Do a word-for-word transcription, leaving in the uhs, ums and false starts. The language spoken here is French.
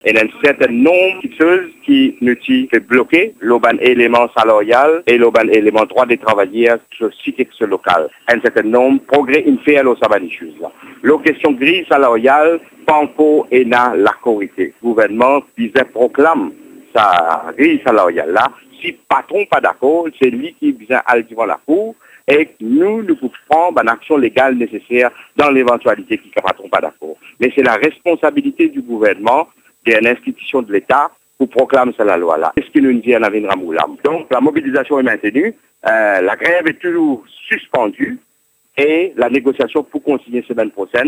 Il y a un certain nombre de choses qui nous fait bloquer l'auban élément salarial et l'auban élément droit des travailleurs sur le site local. Un certain nombre de progrès in fait à l'eau choses. La question grille salariale, Panko et na la corité. Le gouvernement disait proclame sa grille salariale là. Si le patron pas d'accord, c'est lui qui vient aller devant la cour. Et nous, nous pouvons prendre une action légale nécessaire dans l'éventualité qui ne patron pas d'accord. Mais c'est la responsabilité du gouvernement, des institutions de l'État, pour proclamer la loi-là. C'est ce que nous dit en Avin Ramoulam. Donc, la mobilisation est maintenue, euh, la grève est toujours suspendue et la négociation pour continuer semaine prochaine.